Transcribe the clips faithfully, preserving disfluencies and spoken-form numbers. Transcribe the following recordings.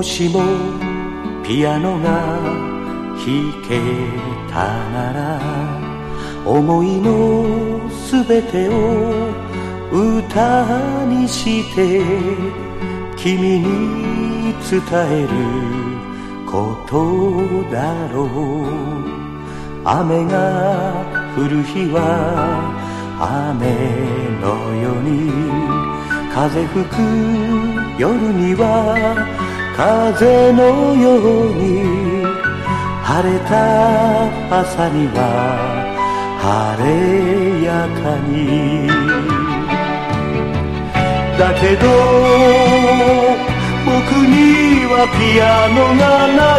もしもピアノが弾けたなら、思いのすべてを歌にして君に伝えることだろう。雨が降る日は雨のように、風吹く夜には風のように、晴れた朝には晴れやかに。だけど僕にはピアノがない、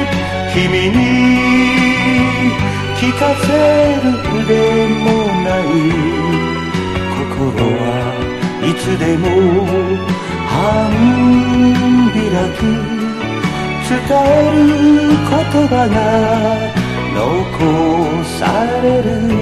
君に聞かせる腕もない、心はいつでも半開き、伝える言葉が残される。